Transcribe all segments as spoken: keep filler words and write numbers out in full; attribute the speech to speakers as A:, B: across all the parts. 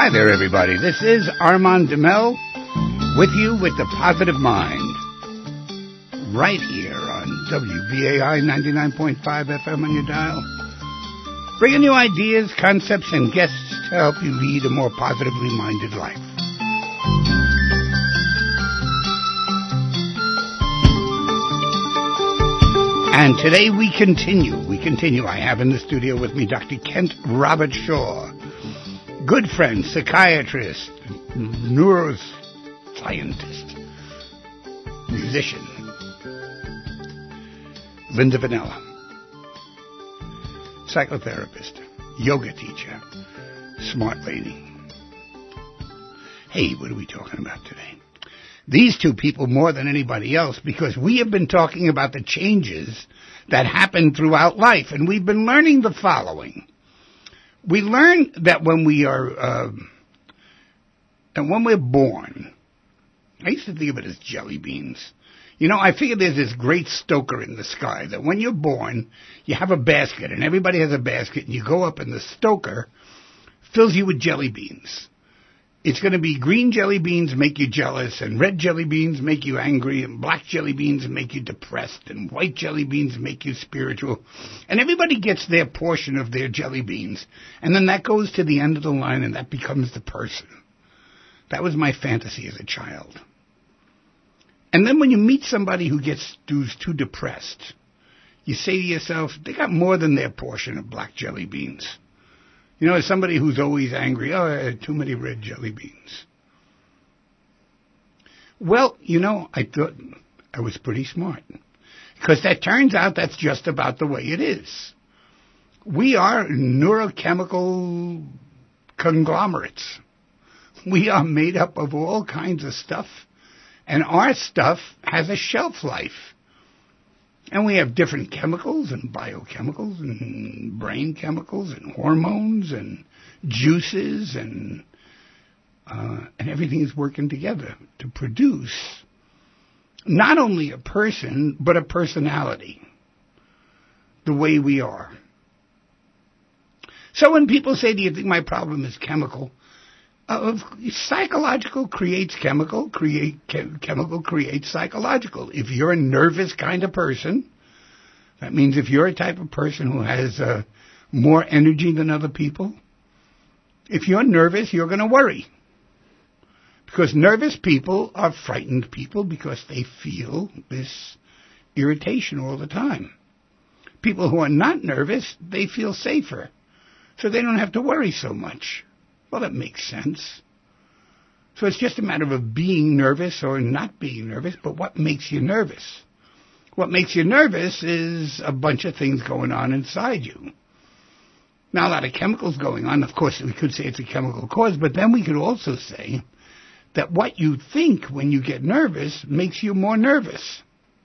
A: Hi there, everybody. This is Armand Demel with you with the Positive Mind, right here on W B A I ninety-nine point five F M on your dial, bringing you ideas, concepts, and guests to help you lead a more positively minded life. And today we continue. We continue. I have in the studio with me Doctor Kent Robert Shaw, good friend, psychiatrist, neuroscientist, musician. Linda Vanella, psychotherapist, yoga teacher, smart lady. Hey, what are we talking about today? These two people more than anybody else, because we have been talking about the changes that happen throughout life, and we've been learning the following. We learn that when we are, uh, and when we're born, I used to think of it as jelly beans. You know, I figure there's this great stoker in the sky that when you're born, you have a basket, and everybody has a basket, and you go up, and the stoker fills you with jelly beans. It's going to be green jelly beans make you jealous, and red jelly beans make you angry, and black jelly beans make you depressed, and white jelly beans make you spiritual. And everybody gets their portion of their jelly beans, and then that goes to the end of the line, and that becomes the person. That was my fantasy as a child. And then when you meet somebody who gets who's too depressed, you say to yourself, they got more than their portion of black jelly beans. You know, as somebody who's always angry, oh, I had too many red jelly beans. Well, you know, I thought I was pretty smart, because that turns out that's just about the way it is. We are neurochemical conglomerates. We are made up of all kinds of stuff, and our stuff has a shelf life. And we have different chemicals and biochemicals and brain chemicals and hormones and juices and uh, and everything is working together to produce not only a person, but a personality, the way we are. So when people say, do you think my problem is chemical? Uh, psychological creates chemical, create chem- chemical creates psychological. If you're a nervous kind of person, that means if you're a type of person who has uh, more energy than other people, if you're nervous, you're going to worry. Because nervous people are frightened people because they feel this irritation all the time. People who are not nervous, they feel safer, so they don't have to worry so much. Well, that makes sense. So it's just a matter of being nervous or not being nervous, but what makes you nervous? What makes you nervous is a bunch of things going on inside you. Now, a lot of chemicals going on. Of course, we could say it's a chemical cause, but then we could also say that what you think when you get nervous makes you more nervous.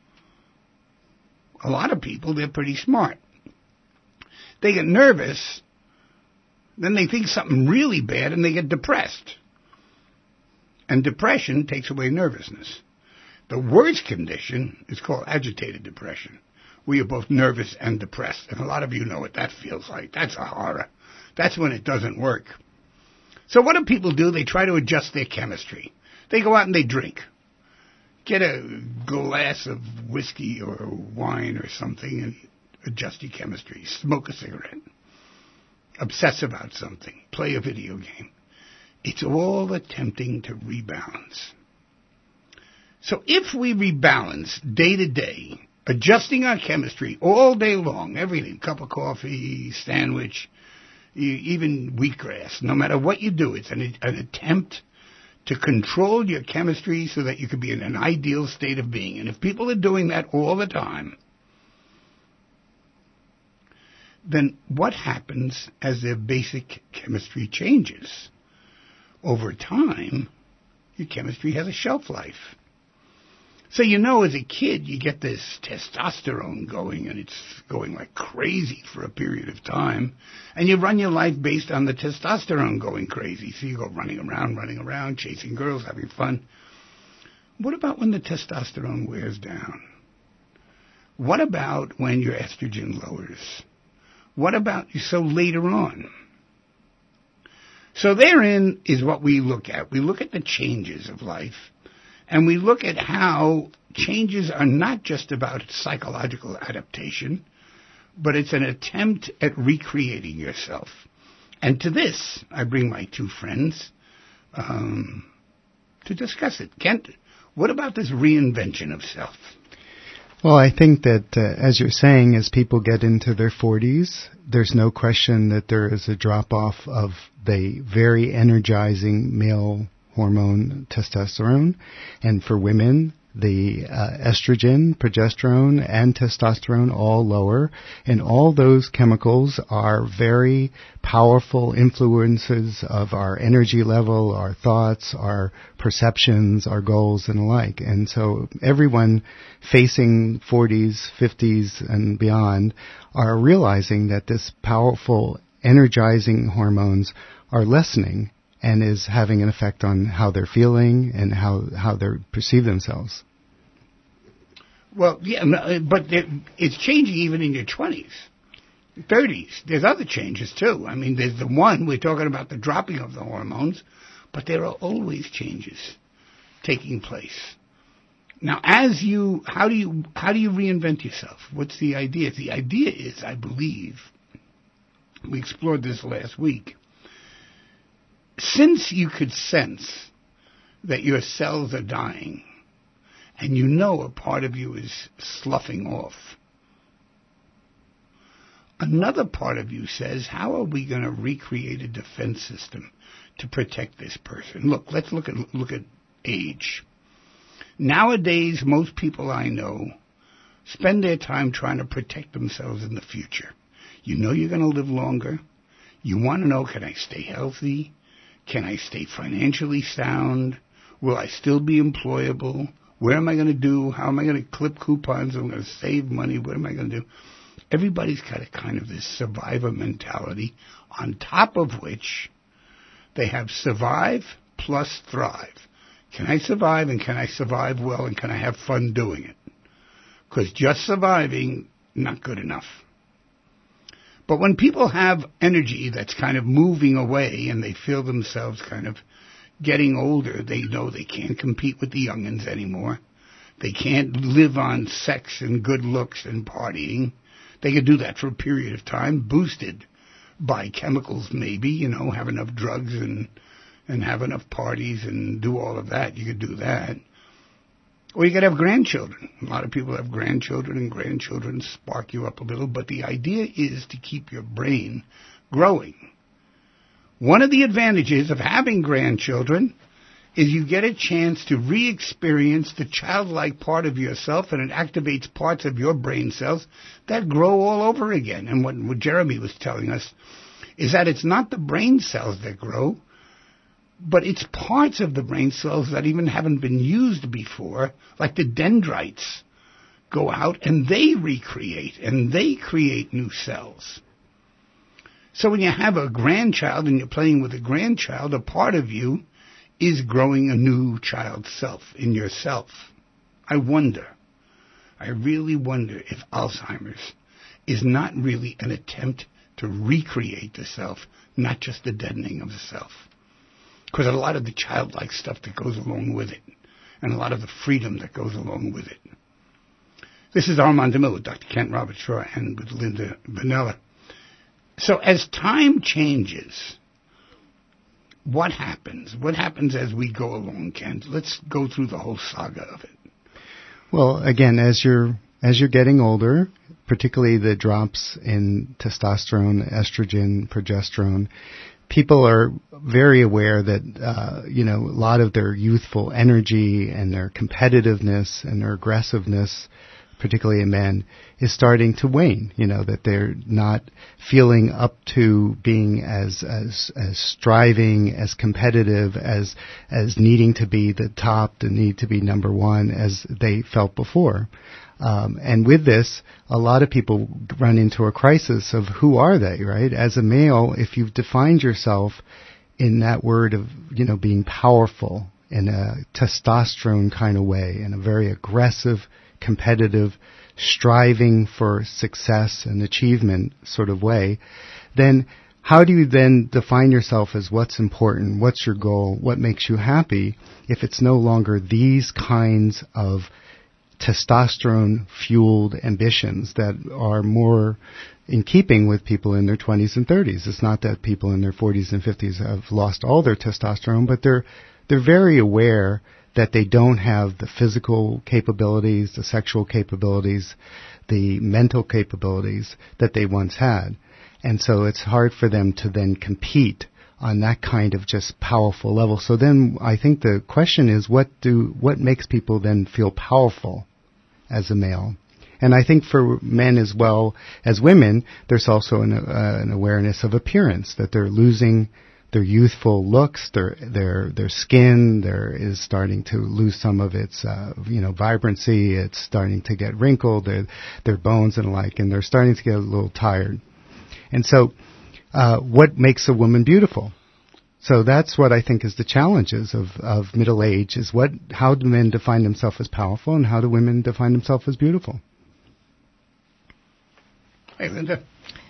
A: A lot of people, they're pretty smart. They get nervous, then they think something really bad and they get depressed. And depression takes away nervousness. The worst condition is called agitated depression, where you're both nervous and depressed. And a lot of you know what that feels like. That's a horror. That's when it doesn't work. So what do people do? They try to adjust their chemistry. They go out and they drink. Get a glass of whiskey or wine or something and adjust your chemistry. Smoke a cigarette. Obsess about something, play a video game. It's all attempting to rebalance. So if we rebalance day to day, adjusting our chemistry all day long, everything, cup of coffee, sandwich, even wheatgrass, no matter what you do, it's an, an attempt to control your chemistry so that you can be in an ideal state of being. And if people are doing that all the time, then what happens as their basic chemistry changes? Over time, your chemistry has a shelf life. So you know, as a kid, you get this testosterone going, and it's going like crazy for a period of time, and you run your life based on the testosterone going crazy. So you go running around, running around, chasing girls, having fun. What about when the testosterone wears down? What about when your estrogen lowers? What about so later on? So therein is what we look at. We look at the changes of life, and we look at how changes are not just about psychological adaptation, but it's an attempt at recreating yourself. And to this, I bring my two friends um, to discuss it. Kent, what about this reinvention of self?
B: Well, I think that, uh, as you're saying, as people get into their forties, there's no question that there is a drop-off of the very energizing male hormone testosterone. And for women, the uh, estrogen, progesterone, and testosterone all lower. And all those chemicals are very powerful influences of our energy level, our thoughts, our perceptions, our goals, and the like. And so everyone facing forties, fifties, and beyond are realizing that this powerful, energizing hormones are lessening and is having an effect on how they're feeling and how, how they perceive themselves.
A: Well, yeah, but it's changing even in your twenties, thirties. There's other changes, too. I mean, there's the one, we're talking about the dropping of the hormones, but there are always changes taking place. Now, as you, how do you, how do you reinvent yourself? What's the idea? The idea is, I believe, we explored this last week, since you could sense that your cells are dying, and you know a part of you is sloughing off, another part of you says, how are we going to recreate a defense system to protect this person? Look, let's look at look at age. Nowadays, most people I know spend their time trying to protect themselves in the future. You know you're going to live longer. You want to know, can I stay healthy? Can I stay financially sound? Will I still be employable? Where am I going to do? How am I going to clip coupons? I'm going to save money. What am I going to do? Everybody's got a kind of this survivor mentality, on top of which they have survive plus thrive. Can I survive, and can I survive well, and can I have fun doing it? Because just surviving, not good enough. But when people have energy that's kind of moving away and they feel themselves kind of getting older, they know they can't compete with the youngins anymore. They can't live on sex and good looks and partying. They could do that for a period of time, boosted by chemicals maybe, you know, have enough drugs and and have enough parties and do all of that. You could do that. Or you could have grandchildren. A lot of people have grandchildren, and grandchildren spark you up a little, but the idea is to keep your brain growing. One of the advantages of having grandchildren is you get a chance to re-experience the childlike part of yourself, and it activates parts of your brain cells that grow all over again. And what, what Jeremy was telling us is that it's not the brain cells that grow, but it's parts of the brain cells that even haven't been used before, like the dendrites, go out and they recreate and they create new cells. So when you have a grandchild and you're playing with a grandchild, a part of you is growing a new child self in yourself. I wonder, I really wonder if Alzheimer's is not really an attempt to recreate the self, not just the deadening of the self. Because a lot of the childlike stuff that goes along with it, and a lot of the freedom that goes along with it. This is Armand DeMille with Doctor Kent Robert Shaw and with Linda Vanella. So as time changes, what happens? What happens as we go along, Kent? Let's go through the whole saga of it.
B: Well, again, as you're as you're getting older, particularly the drops in testosterone, estrogen, progesterone, people are very aware that, uh, you know, a lot of their youthful energy and their competitiveness and their aggressiveness, particularly in men, is starting to wane. You know, that they're not feeling up to being as as as striving, as competitive, as as needing to be the top, to need to be number one as they felt before. Um, and with this, a lot of people run into a crisis of who are they, right? As a male, if you've defined yourself in that word of, you know, being powerful in a testosterone kind of way, in a very aggressive, competitive, striving for success and achievement sort of way, then how do you then define yourself as what's important, what's your goal, what makes you happy, if it's no longer these kinds of testosterone-fueled ambitions that are more in keeping with people in their twenties and thirties. It's not that people in their forties and fifties have lost all their testosterone, but they're they're very aware that they don't have the physical capabilities, the sexual capabilities, the mental capabilities that they once had. And so it's hard for them to then compete on that kind of just powerful level. So then I think the question is, what do what makes people then feel powerful as a male? And I think for men as well as women, there's also an, uh, an awareness of appearance, that they're losing their youthful looks, their their their skin there is starting to lose some of its uh, you know vibrancy. It's starting to get wrinkled, their their bones and the like, and they're starting to get a little tired. And so, uh, what makes a woman beautiful? So that's what I think is the challenges of, of middle age, is what, how do men define themselves as powerful and how do women define themselves as beautiful?
A: Hey, Linda.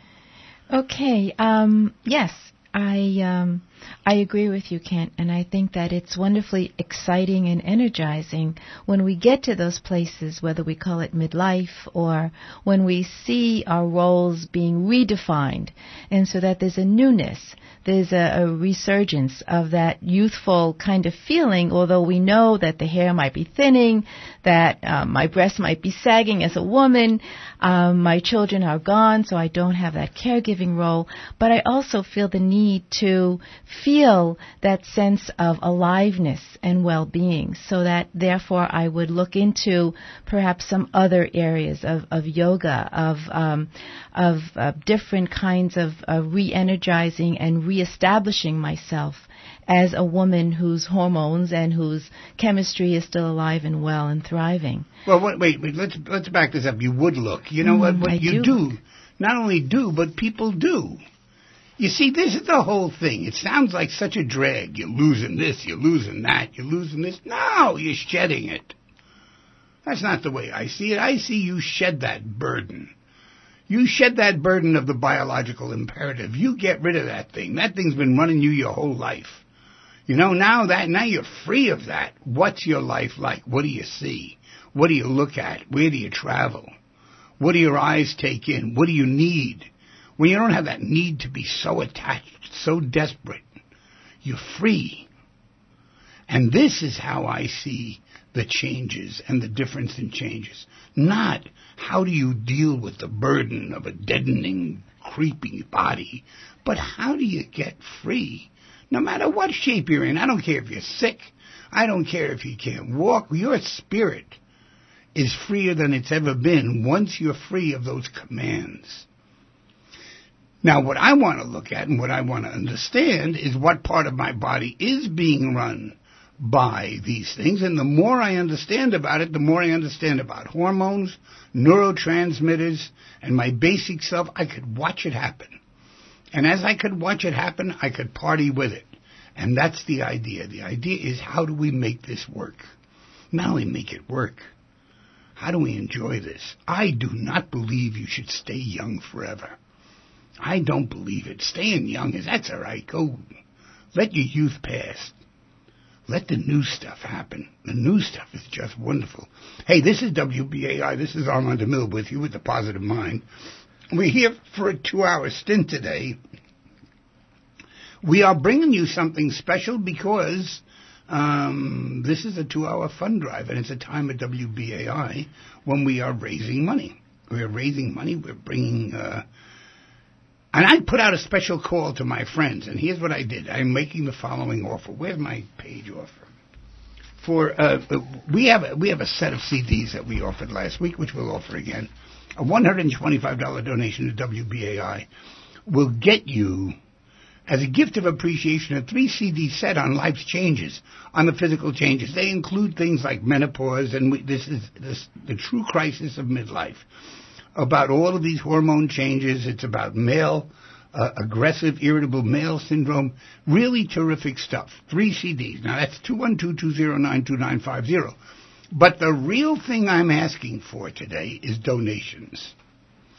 C: Okay, um, yes, I um, I agree with you, Kent, and I think that it's wonderfully exciting and energizing when we get to those places, whether we call it midlife or when we see our roles being redefined, and so that there's a newness, there's a, a resurgence of that youthful kind of feeling, although we know that the hair might be thinning, that um, my breasts might be sagging as a woman, um, my children are gone, so I don't have that caregiving role, but I also feel the need to feel that sense of aliveness and well-being, so that therefore I would look into perhaps some other areas of, of yoga, of um, of uh, different kinds of uh, re-energizing and re-establishing myself as a woman whose hormones and whose chemistry is still alive and well and thriving.
A: Well, wait, wait, wait let's let's back this up. You would look. You know mm, what? What
C: I
A: you
C: do.
A: do, not only do, but people do. You see, this is the whole thing. It sounds like such a drag. You're losing this, you're losing that, you're losing this. No, you're shedding it. That's not the way I see it. I see you shed that burden. You shed that burden of the biological imperative. You get rid of that thing. That thing's been running you your whole life. You know, now that now you're free of that. What's your life like? What do you see? What do you look at? Where do you travel? What do your eyes take in? What do you need? When you don't have that need to be so attached, so desperate, you're free. And this is how I see the changes and the difference in changes. Not how do you deal with the burden of a deadening, creeping body, but how do you get free? No matter what shape you're in. I don't care if you're sick. I don't care if you can't walk. Your spirit is freer than it's ever been once you're free of those commands. Now, what I want to look at and what I want to understand is what part of my body is being run by these things. And the more I understand about it, the more I understand about hormones, neurotransmitters, and my basic self, I could watch it happen. And as I could watch it happen, I could party with it. And that's the idea. The idea is, how do we make this work? Not only make it work, how do we enjoy this? I do not believe you should stay young forever. I don't believe it. Staying young is, that's all right. Go, let your youth pass. Let the new stuff happen. The new stuff is just wonderful. Hey, this is W B A I. This is Armand DeMille with you with the Positive Mind. We're here for a two-hour stint today. We are bringing you something special because um, this is a two-hour fund drive, and it's a time at W B A I when we are raising money. We're raising money. We're bringing... Uh, And I put out a special call to my friends, and here's what I did. I'm making the following offer. Where's my page offer? For uh, we have a, we have a set of C Ds that we offered last week, which we'll offer again. A one hundred twenty-five dollars donation to W B A I will get you, as a gift of appreciation, a three C D set on life's changes, on the physical changes. They include things like menopause, and we, this is this, the true crisis of midlife. About all of these hormone changes. It's about male, uh, aggressive, irritable male syndrome. Really terrific stuff. Three C Ds. Now, that's two one two, two zero nine, two nine five zero. But the real thing I'm asking for today is donations.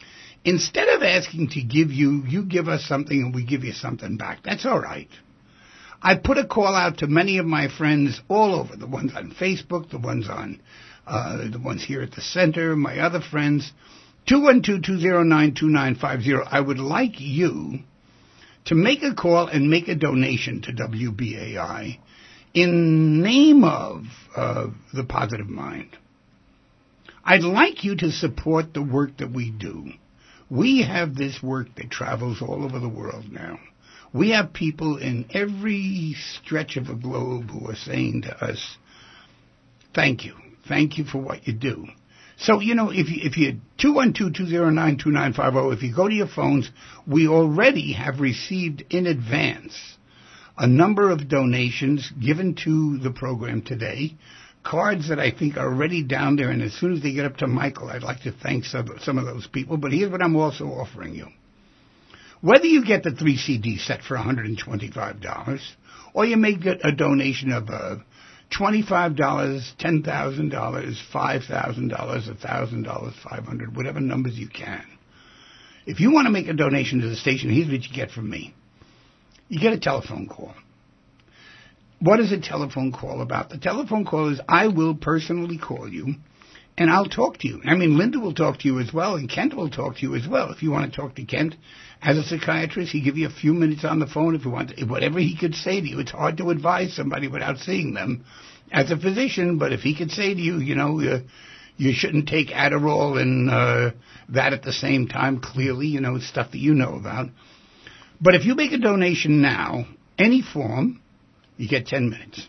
A: Instead of asking to give you, you give us something and we give you something back. That's all right. I put a call out to many of my friends all over, the ones on Facebook, the ones on, uh, the ones here at the center, my other friends, two one two, two zero nine, two nine five zero. I would like you to make a call and make a donation to W B A I in name of uh, the Positive Mind. I'd like you to support the work that we do. We have this work that travels all over the world now. We have people in every stretch of the globe who are saying to us, thank you. Thank you for what you do. So, you know, if you, if you, two one two, two zero nine, two nine five zero, if you go to your phones, we already have received in advance a number of donations given to the program today, cards that I think are already down there, and as soon as they get up to Michael, I'd like to thank some, some of those people, but here's what I'm also offering you. Whether you get the three C D set for one hundred twenty-five dollars, or you make a donation of uh, twenty-five dollars, ten thousand dollars, five thousand dollars, one thousand dollars, five hundred dollars, whatever numbers you can. If you want to make a donation to the station, here's what you get from me. You get a telephone call. What is a telephone call about? The telephone call is I will personally call you, and I'll talk to you. I mean, Linda will talk to you as well, and Kent will talk to you as well. If you want to talk to Kent as a psychiatrist, he'll give you a few minutes on the phone if you want to, whatever he could say to you. It's hard to advise somebody without seeing them as a physician, but if he could say to you, you know, uh, you shouldn't take Adderall and uh, that at the same time, clearly, you know, it's stuff that you know about. But if you make a donation now, any form, you get ten minutes.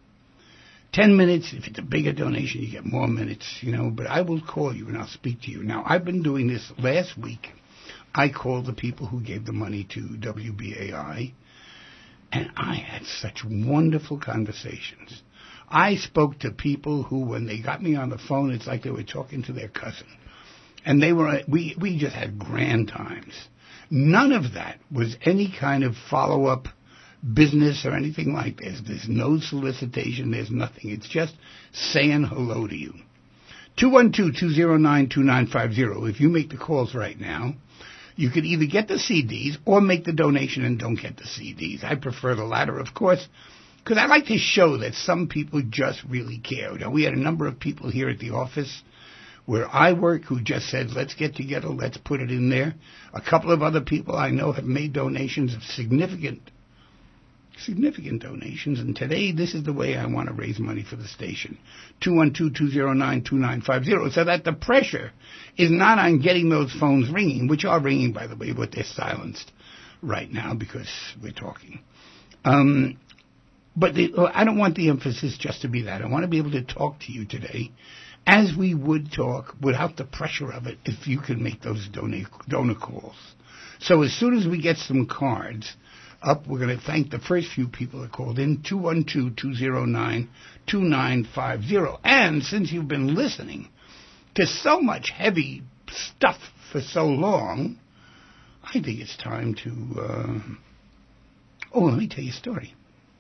A: Ten minutes, if it's a bigger donation, you get more minutes, you know, but I will call you and I'll speak to you. Now, I've been doing this last week. I called the people who gave the money to W B A I, and I had such wonderful conversations. I spoke to people who, when they got me on the phone, it's like they were talking to their cousin. And they were, we, we just had grand times. None of that was any kind of follow-up business or anything like this. There's no solicitation. There's nothing. It's just saying hello to you. two one two, two zero nine, two nine five zero. If you make the calls right now, you could either get the C Ds or make the donation and don't get the C Ds. I prefer the latter, of course, because I like to show that some people just really care. You know, we had a number of people here at the office where I work who just said, let's get together, let's put it in there. A couple of other people I know have made donations of significant significant donations, and today this is the way I want to raise money for the station. two one two, two zero nine, two nine five zero, so that the pressure is not on getting those phones ringing, which are ringing, by the way, but they're silenced right now because we're talking. Um, but the, I don't want the emphasis just to be that. I want to be able to talk to you today as we would talk without the pressure of it if you can make those donor, donor calls. So as soon as we get some cards up, we're going to thank the first few people that called in, two one two, two zero nine, two nine five zero. And since you've been listening to so much heavy stuff for so long, I think it's time to, uh, oh, let me tell you a story.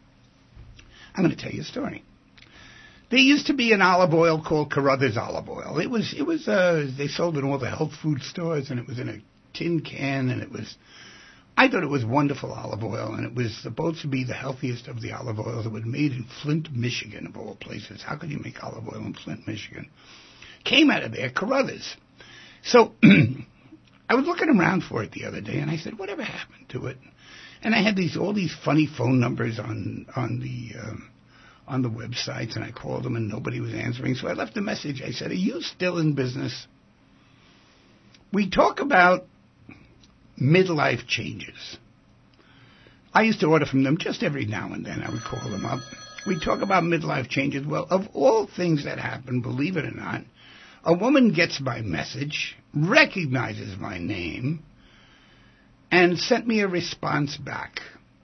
A: I'm going to tell you a story. There used to be an olive oil called Carruthers olive oil. It was, it was, uh, they sold it in all the health food stores, and it was in a tin can, and it was, I thought it was wonderful olive oil, and it was supposed to be the healthiest of the olive oils. It was made in Flint, Michigan, of all places. How could you make olive oil in Flint, Michigan? Came out of there, Carruthers. So I was looking around for it the other day, and I said, whatever happened to it? And I had these all these funny phone numbers on on the um, on the websites, and I called them, and nobody was answering. So I left a message. I said, are you still in business? We talk about midlife changes. I used to order from them just every now and then. I would call them up. We talk about midlife changes. Well, of all things that happen, believe it or not, a woman gets my message, recognizes my name, and sent me a response back.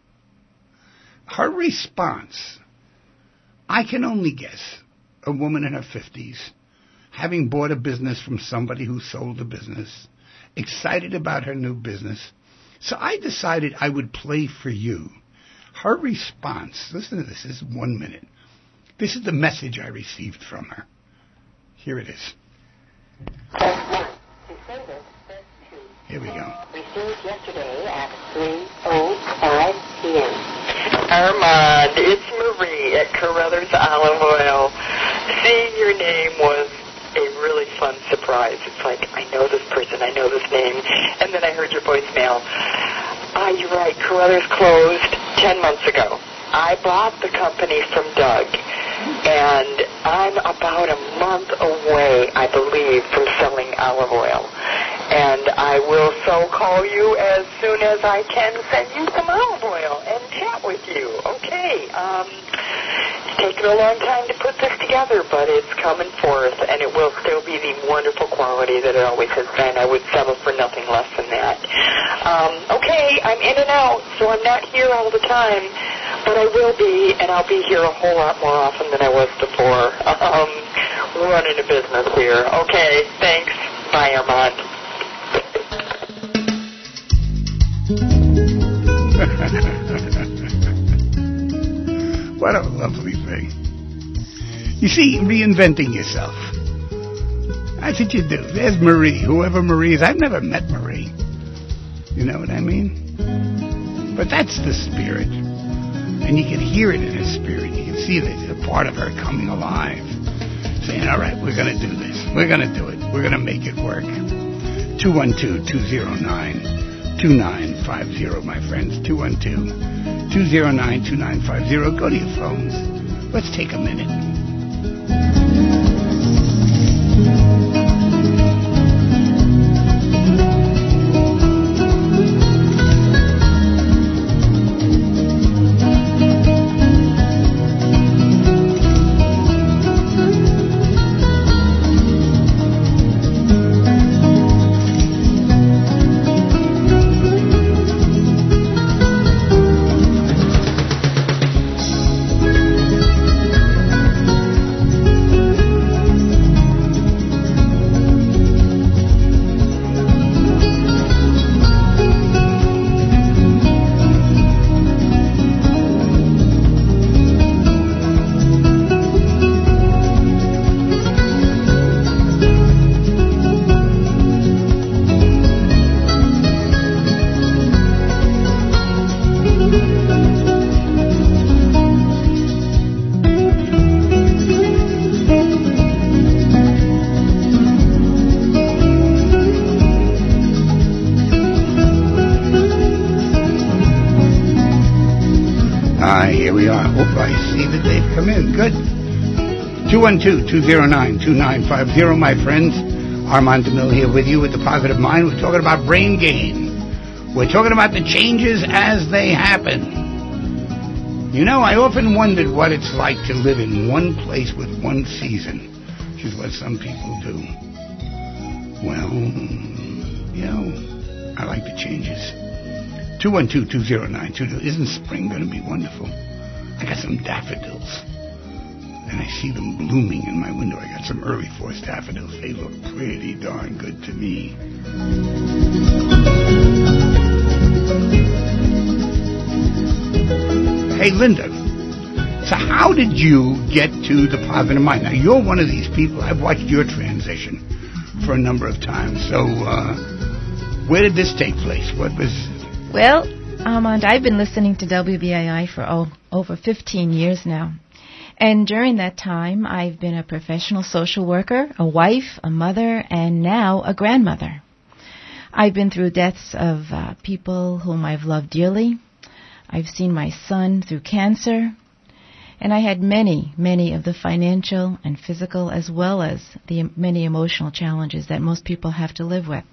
A: Her response, I can only guess, a woman in her fifties, having bought a business from somebody who sold a business, excited about her new business. So I decided I would play for you her response. Listen to this. This is one minute. This is the message I received from her. Here it is. Here we go.
D: Received yesterday at three oh five p.m. Armand, it's Marie at Carruthers Olive Oil. Seeing your name was a really fun surprise. It's like, I know this person, I know this name. And then I heard your voicemail. Ah, you're right, Carruthers closed ten months ago. I bought the company from Doug, and I'm about a month away, I believe, from selling olive oil. And I will so call you as soon as I can send you some olive oil and chat with you. Okay. Um, it's taken a long time to put this together, but it's coming forth, and it will still be the wonderful quality that it always has been. I would settle for nothing less than that. Um, okay, I'm in and out, so I'm not here all the time, but I will be, and I'll be here a whole lot more often than I was before. Um, running a business here. Okay, thanks. Bye, Armand.
A: What a lovely thing. You see, reinventing yourself. That's what you do. There's Marie, whoever Marie is. I've never met Marie. You know what I mean? But that's the spirit. And you can hear it in her spirit. You can see that a part of her coming alive. Saying, all right, we're going to do this. We're going to do it. We're going to make it work. two one two, two oh nine, two nine five oh, my friends. two one two, two oh nine, two nine five oh. Go to your phones. Let's take a minute. Here we are. Oh, I see that they've come in. Good. two one two, two oh nine, two nine five oh, my friends. Armand DeMille here with you with The Positive Mind. We're talking about brain gain. We're talking about the changes as they happen. You know, I often wondered what it's like to live in one place with one season, which is what some people do. Well, you know, I like the changes. two one two, two oh nine, two oh. Isn't spring going to be wonderful? I got some daffodils, and I see them blooming in my window. I got some early frost daffodils. They look pretty darn good to me. Hey, Linda, so how did you get to The Positive Mind? Now, you're one of these people. I've watched your transition for a number of times. So, uh, where did this take place? What was...
C: Well, Armand, I've been listening to W B I I for oh, over fifteen years now. And during that time, I've been a professional social worker, a wife, a mother, and now a grandmother. I've been through deaths of uh, people whom I've loved dearly. I've seen my son through cancer. And I had many, many of the financial and physical as well as the many emotional challenges that most people have to live with.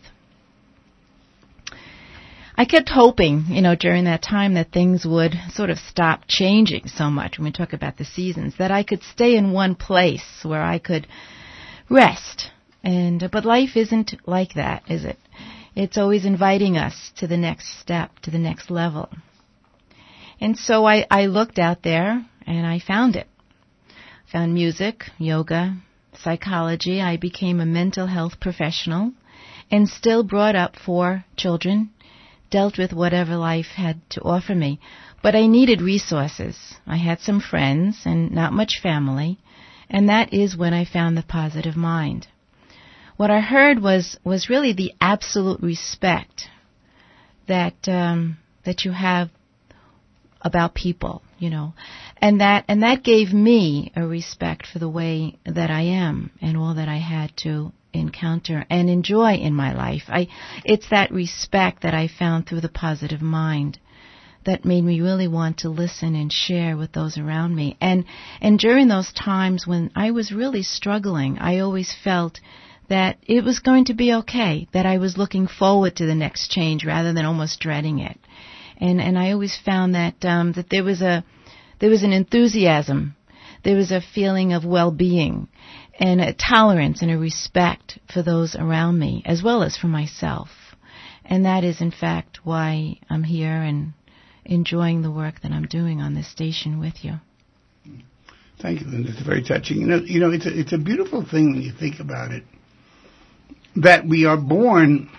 C: I kept hoping, you know, during that time that things would sort of stop changing so much when we talk about the seasons, that I could stay in one place where I could rest. And but life isn't like that, is it? It's always inviting us to the next step, to the next level. And so I, I looked out there and I found it. Found music, yoga, psychology. I became a mental health professional and still brought up four children, dealt with whatever life had to offer me. But I needed resources. I had some friends and not much family, and that is when I found The Positive Mind. what I heard was, was really the absolute respect that um, that you have about people, you know, and that and that gave me a respect for the way that I am and all that I had to encounter and enjoy in my life. I, it's that respect that I found through the positive mind that made me really want to listen and share with those around me. And and during those times when I was really struggling, I always felt that it was going to be okay, that I was looking forward to the next change rather than almost dreading it. And and I always found that um, that there was a there was an enthusiasm, there was a feeling of well-being, and a tolerance and a respect for those around me, as well as for myself. And that is, in fact, why I'm here and enjoying the work that I'm doing on this station with you.
A: Thank you, Linda. It's very touching. You know, you know, it's a, it's a beautiful thing when you think about it, that we are born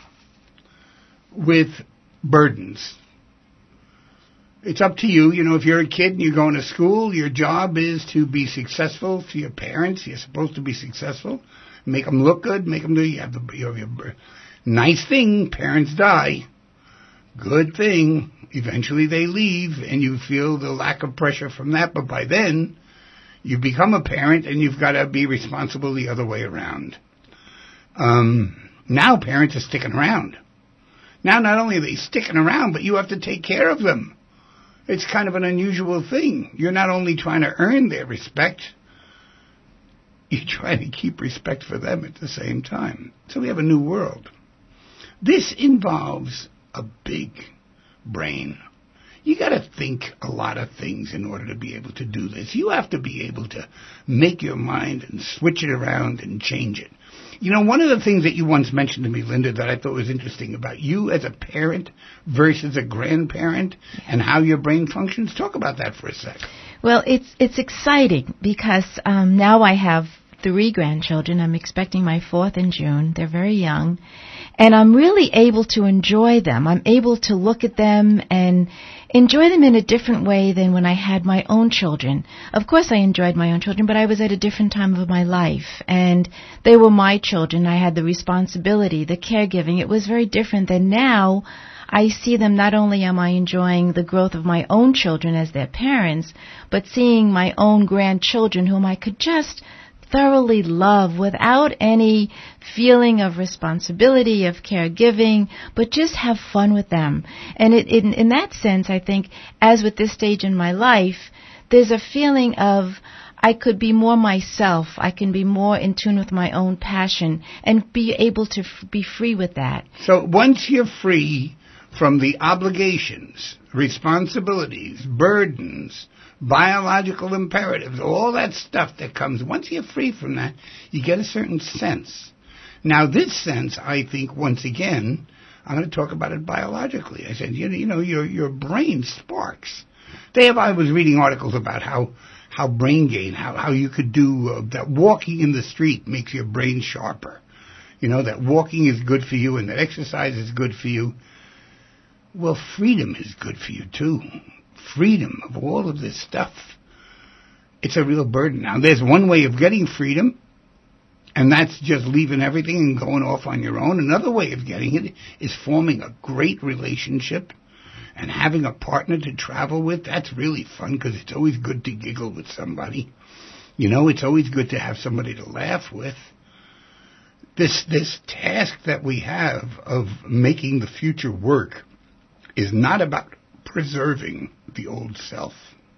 A: with burdens. It's up to you. You know, if you're a kid and you're going to school, your job is to be successful for your parents. You're supposed to be successful. Make them look good. Make them do. You have the you have your nice thing. Parents die. Good thing. Eventually they leave, and you feel the lack of pressure from that. But by then, you become a parent, and you've got to be responsible the other way around. Um, now parents are sticking around. Now not only are they sticking around, but you have to take care of them. It's kind of an unusual thing. You're not only trying to earn their respect, you're trying to keep respect for them at the same time. So we have a new world. This involves a big brain. You got to think a lot of things in order to be able to do this. You have to be able to make your mind and switch it around and change it. You know, one of the things that you once mentioned to me, Linda, that I thought was interesting about you as a parent versus a grandparent and how your brain functions. Talk about that for a sec.
C: Well, it's it's exciting because um, now I have three grandchildren. I'm expecting my fourth in June. They're very young. And I'm really able to enjoy them. I'm able to look at them and enjoy them in a different way than when I had my own children. Of course I enjoyed my own children, but I was at a different time of my life. And they were my children. I had the responsibility, the caregiving. It was very different than now. I see them, not only am I enjoying the growth of my own children as their parents, but seeing my own grandchildren whom I could just thoroughly love without any feeling of responsibility, of caregiving, but just have fun with them. And it, in, in that sense, I think, as with this stage in my life, there's a feeling of I could be more myself. I can be more in tune with my own passion and be able to f- be free with that.
A: So once you're free from the obligations, responsibilities, burdens, biological imperatives, all that stuff that comes, once you're free from that, you get a certain sense. Now, this sense, I think, once again, I'm going to talk about it biologically. I said, you know, you know your your brain sparks. They have, I was reading articles about how, how brain gain, how, how you could do, uh, that walking in the street makes your brain sharper. You know, that walking is good for you and that exercise is good for you. Well, freedom is good for you, too. Freedom of all of this stuff. It's a real burden. Now, there's one way of getting freedom, and that's just leaving everything and going off on your own. Another way of getting it is forming a great relationship and having a partner to travel with. That's really fun because it's always good to giggle with somebody. You know, it's always good to have somebody to laugh with. This, this task that we have of making the future work is not about preserving the old self.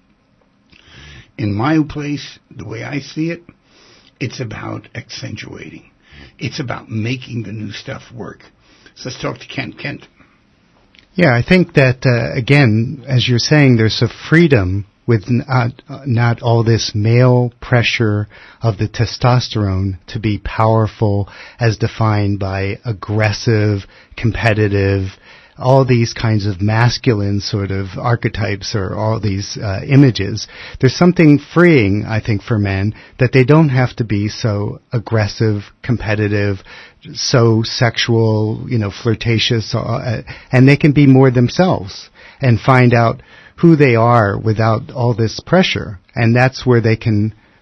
A: In my place, the way I see it, it's about accentuating. It's about making the new stuff work. So let's talk to Kent. Kent.
B: Yeah, I think that, uh, again, as you're saying, there's a freedom with not, uh, not all this male pressure of the testosterone to be powerful as defined by aggressive, competitive, all these kinds of masculine sort of archetypes or all these uh, images. There's something freeing, I think, for men that they don't have to be so aggressive, competitive, so sexual, you know, flirtatious, uh, and they can be more themselves and find out who they are without all this pressure. And that's where they can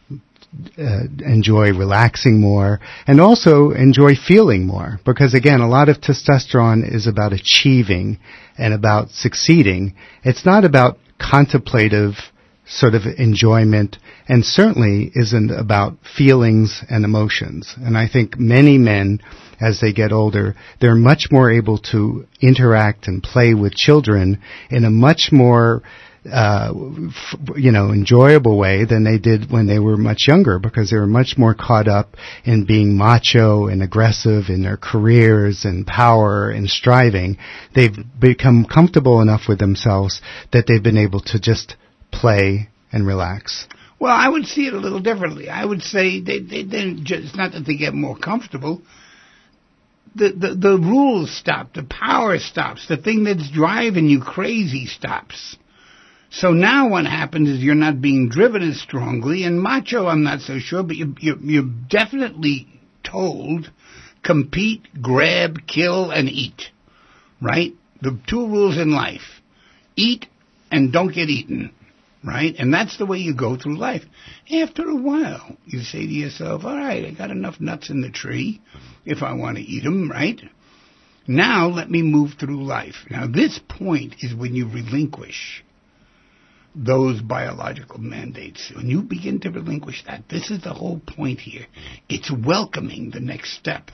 B: uh, enjoy relaxing more, and also enjoy feeling more. Because again, a lot of testosterone is about achieving and about succeeding. It's not about contemplative sort of enjoyment, and certainly isn't about feelings and emotions. And I think many men, as they get older, they're much more able to interact and play with children in a much more uh, f- you know, enjoyable way than they did when they were much younger, because they were much more caught up in being macho and aggressive in their careers and power and striving. They've become comfortable enough with themselves that they've been able to just play and relax.
A: Well, I would see it a little differently. I would say they, they, they just, it's not that they get more comfortable. The, the, the rules stop. The power stops. The thing that's driving you crazy stops. So now what happens is you're not being driven as strongly, and macho I'm not so sure, but you, you, you're definitely told compete, grab, kill, and eat, right? The two rules in life. Eat and don't get eaten, right? And that's the way you go through life. After a while, you say to yourself, all right, I got enough nuts in the tree if I want to eat them, right? Now let me move through life. Now this point is when you relinquish those biological mandates. When you begin to relinquish that, this is the whole point here. It's welcoming the next step.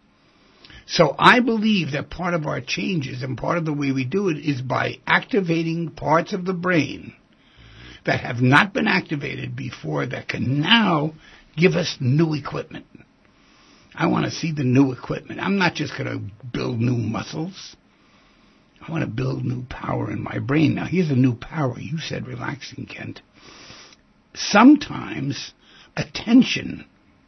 A: So I believe that part of our changes and part of the way we do it is by activating parts of the brain that have not been activated before that can now give us new equipment. I want to see the new equipment. I'm not just going to build new muscles. I want to build new power in my brain. Now, here's a new power. You said relaxing, Kent. Sometimes attention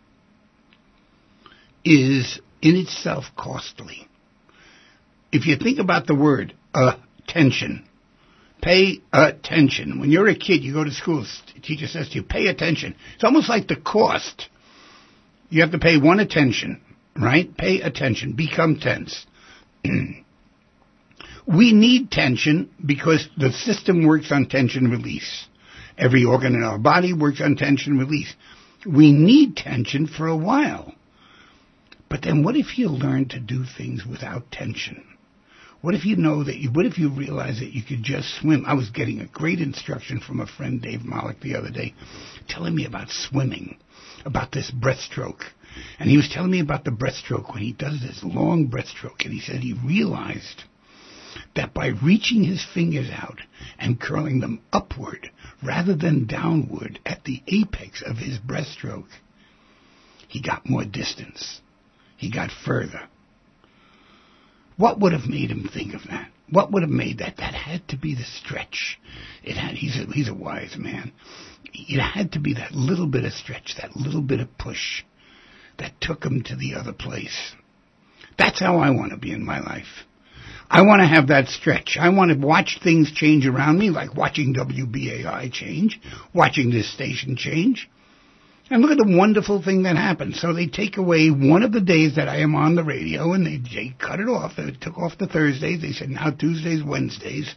A: is in itself costly. If you think about the word attention, pay attention. When you're a kid, you go to school, the teacher says to you, pay attention. It's almost like the cost. You have to pay one attention, right? Pay attention. Become tense. We need tension because the system works on tension release. Every organ in our body works on tension release. We need tension for a while. But then what if you learn to do things without tension? What if you know that you, what if you realize that you could just swim? I was getting a great instruction from a friend, Dave Malik, the other day, telling me about swimming, about this breaststroke. And he was telling me about the breaststroke when he does this long breaststroke. And he said he realized that by reaching his fingers out and curling them upward rather than downward at the apex of his breaststroke, he got more distance. He got further. What would have made him think of that? What would have made that? That had to be the stretch. It had. He's a, he's a wise man. It had to be that little bit of stretch, that little bit of push that took him to the other place. That's how I want to be in my life. I want to have that stretch. I want to watch things change around me, like watching W B A I change, watching this station change. And look at the wonderful thing that happened. So they take away one of the days that I am on the radio, and they, they cut it off. They took off the Thursdays. They said, now Tuesdays, Wednesdays.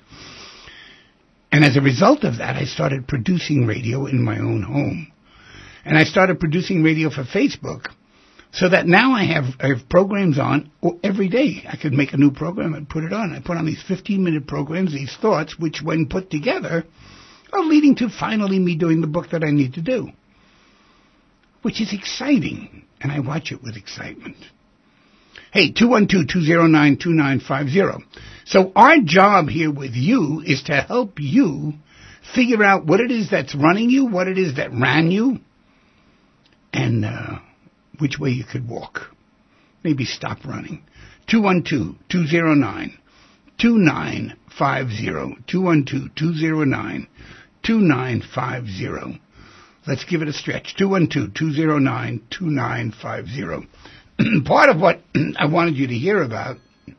A: And as a result of that, I started producing radio in my own home. And I started producing radio for Facebook, so that now I have, I have programs on every day. I could make a new program and put it on. I put on these fifteen-minute programs, these thoughts, which when put together are leading to finally me doing the book that I need to do, which is exciting, and I watch it with excitement. Hey, two one two, two zero nine, two nine five zero. So our job here with you is to help you figure out what it is that's running you, what it is that ran you, and uh, which way you could walk. Maybe stop running. two one two, two zero nine, two nine five zero. two one two, two zero nine, two nine five zero. Let's give it a stretch. two one two, two zero nine, two nine five zero. Part of what I wanted you to hear about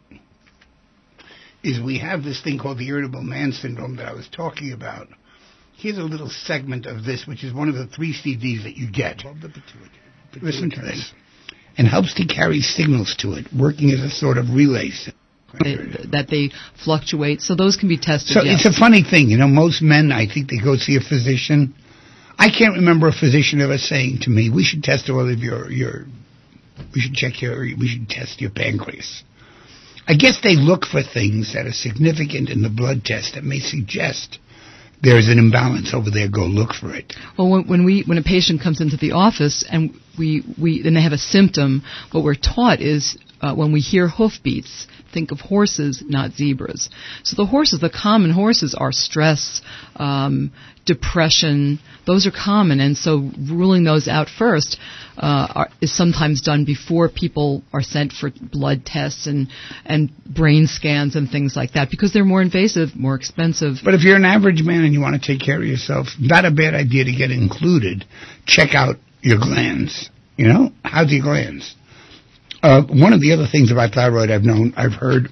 A: is we have this thing called the irritable man syndrome that I was talking about. Here's a little segment of this, which is one of the three C Ds that you get. Listen to this. And helps to carry signals to it, working as a sort of relay system.
E: They, that they fluctuate, so those can be tested.
A: So
E: yes.
A: It's a funny thing. You know, most men, I think they go see a physician. I I can't remember a physician ever saying to me, we should test all of your, your, we should check your, we should test your pancreas. I guess they look for things that are significant in the blood test that may suggest there's an imbalance over there. Go look for it.
E: Well, when, when we, when a patient comes into the office and we, we, and they have a symptom, what we're taught is, uh, when we hear hoofbeats, think of horses, not zebras. So the horses, the common horses are stress, um, depression. Those are common, and so ruling those out first uh, are, is sometimes done before people are sent for blood tests and and brain scans and things like that, because they're more invasive, more expensive.
A: But if you're an average man and you want to take care of yourself, not a bad idea to get included. Check out your glands. You know, how's your glands? Uh, one of the other things about thyroid I've known, I've heard,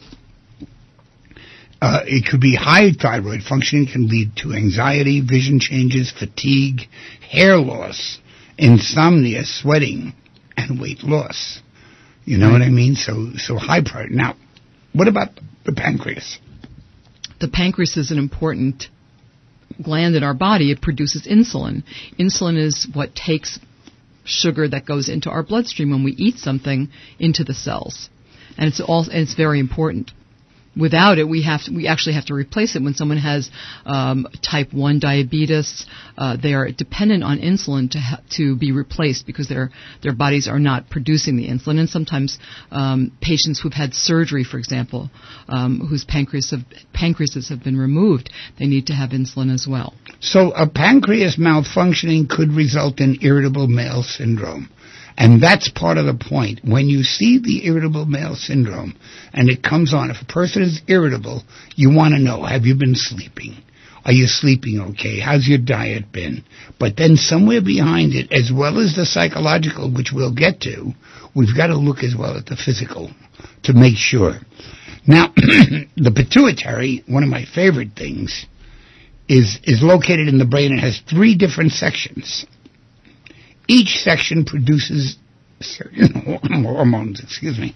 A: uh, it could be high thyroid functioning can lead to anxiety, vision changes, fatigue, hair loss, insomnia, sweating, and weight loss. You know right. what I mean? So, so high priority. Now, what about the pancreas?
E: The pancreas is an important gland in our body. It produces insulin. Insulin is what takes sugar that goes into our bloodstream when we eat something into the cells, and it's all and it's very important. Without it, we have to, we actually have to replace it. When someone has um, type one diabetes, uh, they are dependent on insulin to ha- to be replaced because their their bodies are not producing the insulin. And sometimes um, patients who've had surgery, for example, um, whose pancreas have, pancreases have been removed, they need to have insulin as well.
A: So a pancreas malfunctioning could result in irritable bowel syndrome. And that's part of the point. When you see the irritable bowel syndrome and it comes on, if a person is irritable, you want to know, have you been sleeping? Are you sleeping okay? How's your diet been? But then somewhere behind it, as well as the psychological, which we'll get to, we've got to look as well at the physical to make sure. Now, the pituitary, one of my favorite things, is, is located in the brain. It has three different sections. Each section produces certain hormones, excuse me.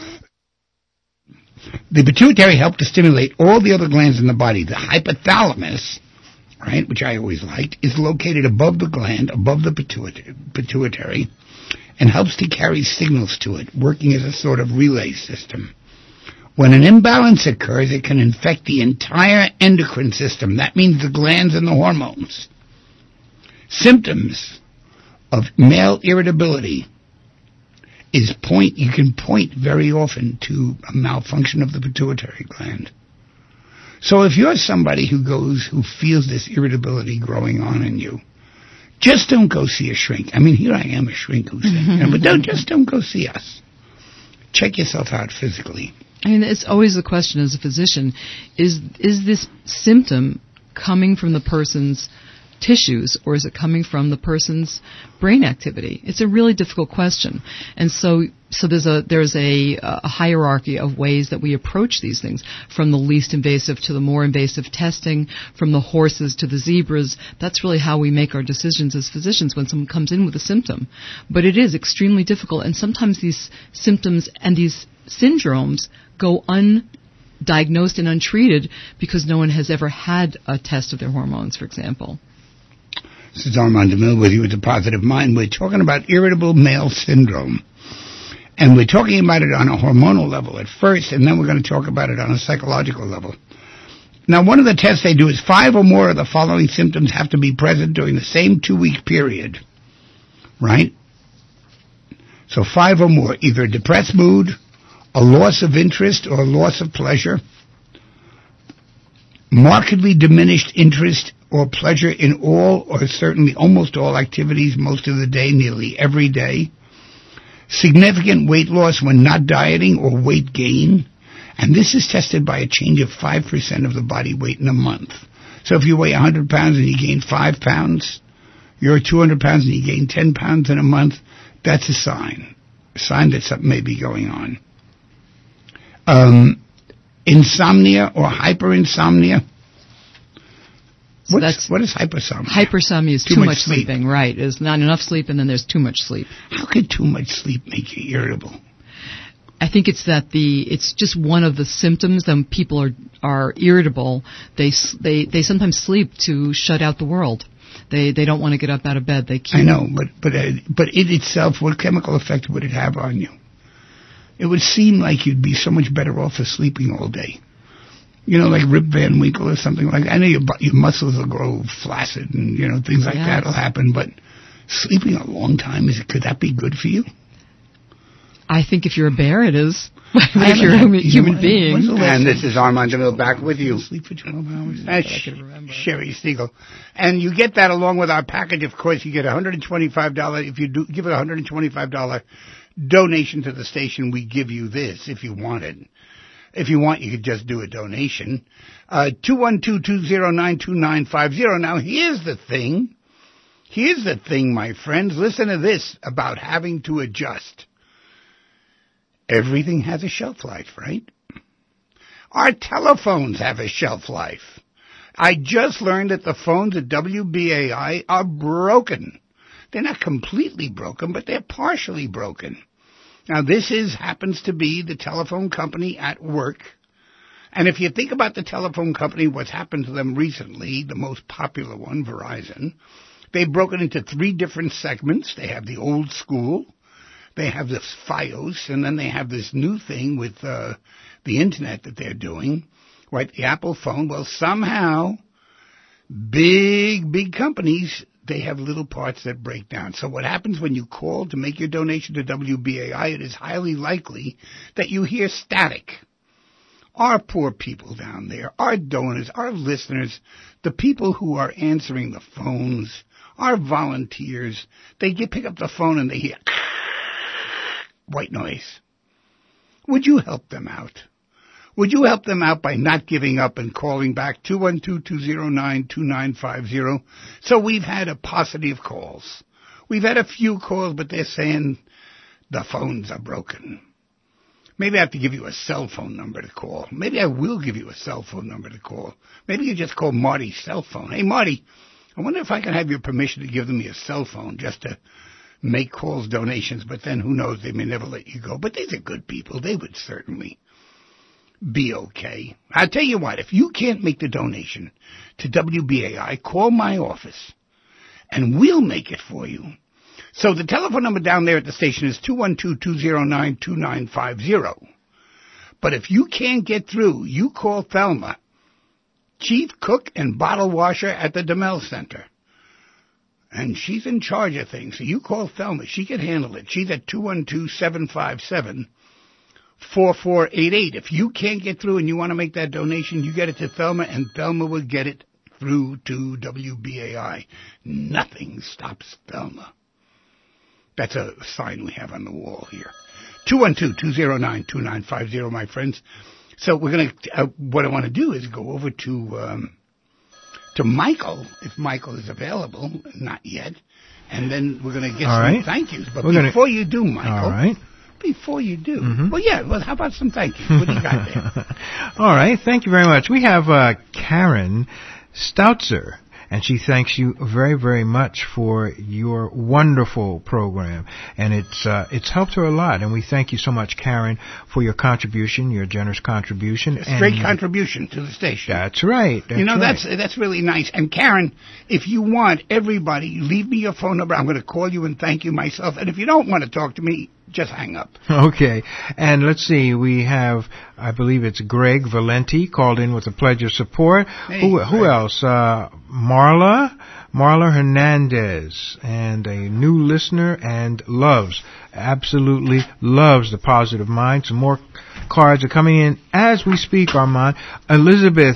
A: The pituitary helps to stimulate all the other glands in the body. The hypothalamus, right, which I always liked, is located above the gland, above the pituitary, pituitary, and helps to carry signals to it, working as a sort of relay system. When an imbalance occurs, it can infect the entire endocrine system. That means the glands and the hormones. Symptoms of male irritability is point, you can point very often to a malfunction of the pituitary gland. So if you're somebody who goes, who feels this irritability growing on in you, just don't go see a shrink. I mean, here I am, a shrink who's saying, you know, but don't, just don't go see us. Check yourself out physically.
E: I mean, it's always the question as a physician, is is this symptom coming from the person's tissues, or is it coming from the person's brain activity? It's a really difficult question. And so so there's a there's a, a hierarchy of ways that we approach these things, from the least invasive to the more invasive testing, from the horses to the zebras. That's really how we make our decisions as physicians when someone comes in with a symptom. But it is extremely difficult, and sometimes these symptoms and these syndromes go undiagnosed and untreated because no one has ever had a test of their hormones, for example.
A: This is Armand DeMille with you with the Positive Mind. We're talking about irritable bowel syndrome. And we're talking about it on a hormonal level at first, and then we're going to talk about it on a psychological level. Now, one of the tests they do is five or more of the following symptoms have to be present during the same two-week period. Right? So five or more, either a depressed mood, a loss of interest or a loss of pleasure, markedly diminished interest or pleasure in all or certainly almost all activities most of the day, nearly every day, significant weight loss when not dieting or weight gain, and this is tested by a change of five percent of the body weight in a month. So if you weigh one hundred pounds and you gain five pounds, you're two hundred pounds and you gain ten pounds in a month, that's a sign, a sign that something may be going on. Um, insomnia or hyperinsomnia.
E: So
A: What's,
E: that's,
A: what is hypersomnia?
E: Hypersomnia is too, too much, much sleeping, right. There's not enough sleep, and then there's too much sleep.
A: How could too much sleep make you irritable?
E: I think it's that the it's just one of the symptoms that when people are are irritable. They they they sometimes sleep to shut out the world. They they don't want to get up out of bed. They keep.
A: I know, but but uh, but it itself, what chemical effect would it have on you? It would seem like you'd be so much better off for sleeping all day. You know, like Rip Van Winkle or something like that. I know your your muscles will grow flaccid and, you know, things like
E: yes.
A: that will happen, but sleeping a long time, is it, could that be good for you?
E: I think if you're a bear, it is. But if you're a human, human being.
A: And this is Armand DeMille back with you. Sleep for twelve hours. That's Sherry Siegel. And you get that along with our package. Of course, you get one hundred twenty-five dollars. If you do give it a one hundred twenty-five dollars donation to the station, we give you this if you want it. If you want, you could just do a donation. Uh, two one two, two zero nine, two nine five zero. Now, here's the thing. Here's the thing, my friends. Listen to this about having to adjust. Everything has a shelf life, right? Our telephones have a shelf life. I just learned that the phones at W B A I are broken. They're not completely broken, but they're partially broken. Now, this is happens to be the telephone company at work. And if you think about the telephone company, what's happened to them recently, the most popular one, Verizon, they've broken into three different segments. They have the old school. They have this Fios, and then they have this new thing with uh, the Internet that they're doing, right, the Apple phone. Well, somehow, big, big companies, they have little parts that break down. So what happens when you call to make your donation to W B A I, it is highly likely that you hear static. Our poor people down there, our donors, our listeners, the people who are answering the phones, our volunteers, they get pick up the phone and they hear white noise. Would you help them out? Would you help them out by not giving up and calling back two one two, two zero nine, two nine five zero? So we've had a paucity of calls. We've had a few calls, but they're saying the phones are broken. Maybe I have to give you a cell phone number to call. Maybe I will give you a cell phone number to call. Maybe you just call Marty's cell phone. Hey, Marty, I wonder if I can have your permission to give them your cell phone just to make calls, donations, but then who knows, they may never let you go. But these are good people. They would certainly be okay. I'll tell you what, if you can't make the donation to W B A I, call my office, and we'll make it for you. So the telephone number down there at the station is two one two, two zero nine, two nine five zero. But if you can't get through, you call Thelma, chief cook and bottle washer at the DeMille Center. And she's in charge of things. So you call Thelma. She can handle it. She's at two one two, seven five seven, four four eight eight. If you can't get through and you want to make that donation, you get it to Thelma, and Thelma will get it through to W B A I. Nothing stops Thelma. That's a sign we have on the wall here. two one two, two zero nine, two nine five zero, my friends. So we're going to, uh, what I want to do is go over to, um, to Michael, if Michael is available, not yet, and then we're going to get
F: all
A: some
F: right.
A: thank yous. But
F: we're
A: before
F: gonna...
A: you do, Michael,
F: all right.
A: before you do,
F: mm-hmm.
A: well, yeah, well, how about some thank yous? What do you got there?
F: All right, thank you very much. We have uh, Karen Stoutzer, and she thanks you very, very much for your wonderful program. And it's uh, it's helped her a lot. And we thank you so much, Karen, for your contribution, your generous contribution.
A: A straight
F: and
A: contribution to the station.
F: That's right. That's
A: you know,
F: right.
A: that's that's really nice. And Karen, if you want, everybody, leave me your phone number. I'm going to call you and thank you myself. And if you don't want to talk to me, just hang up.
F: Okay. And let's see, we have, I believe it's Greg Valenti called in with a pledge of support.
A: Hey,
F: who who
A: Greg.
F: else? Uh, Marla, Marla Hernandez, and a new listener, and loves, absolutely loves the Positive Mind. Some more cards are coming in as we speak, Armand. Elizabeth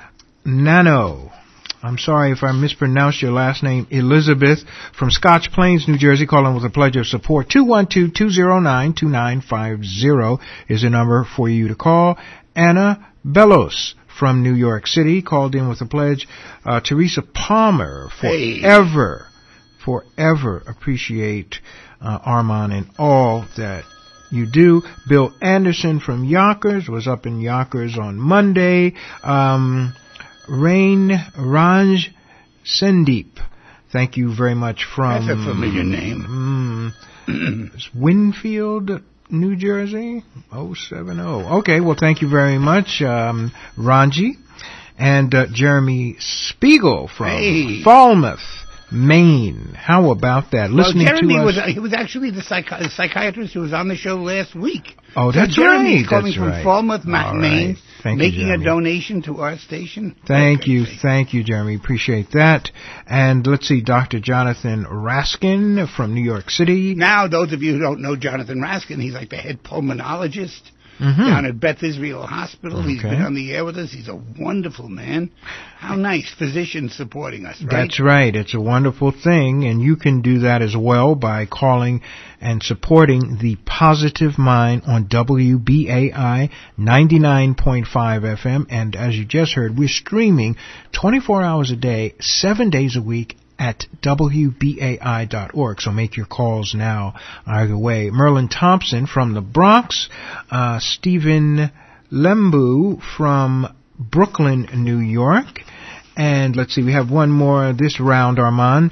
F: Nano. I'm sorry if I mispronounced your last name, Elizabeth, from Scotch Plains, New Jersey, calling with a pledge of support. two one two, two zero nine, two nine five zero is the number for you to call. Anna Bellos from New York City called in with a pledge. Uh, Teresa Palmer, forever, hey. forever appreciate uh, Armand and all that you do. Bill Anderson from Yonkers was up in Yonkers on Monday. Um... Rain Ranj Sendeep, thank you very much from...
A: That's a familiar name.
F: Um, Winfield, New Jersey, oh seven oh. Okay, well, thank you very much, um, Ranji. And uh, Jeremy Spiegel from
A: hey.
F: Falmouth, Maine. How about that?
A: Well,
F: Listening
A: Jeremy
F: to us.
A: was, he was actually the, psychi- the psychiatrist who was on the show last week.
F: Oh,
A: so
F: that's
A: Jeremy's
F: right.
A: calling
F: That's
A: from
F: right.
A: Falmouth,
F: All
A: Maine,
F: right. Thank
A: making
F: you,
A: a
F: Jeremy.
A: donation to our station.
F: Thank
A: Okay,
F: you.
A: see.
F: Thank you, Jeremy. Appreciate that. And let's see, Doctor Jonathan Raskin from New York City.
A: Now, those of you who don't know Jonathan Raskin, he's like the head pulmonologist
F: Mm-hmm.
A: down at Beth Israel Hospital. He's
F: Okay.
A: been on the air with us. He's a wonderful man. How nice, physicians supporting us, right?
F: That's right. It's a wonderful thing, and you can do that as well by calling and supporting the Positive Mind on W B A I ninety-nine point five F M. And as you just heard, we're streaming twenty-four hours a day, seven days a week at W B A I dot org. So make your calls now either way. Merlin Thompson from the Bronx, uh, Stephen Lembu from Brooklyn, New York. And let's see, we have one more this round, Armand.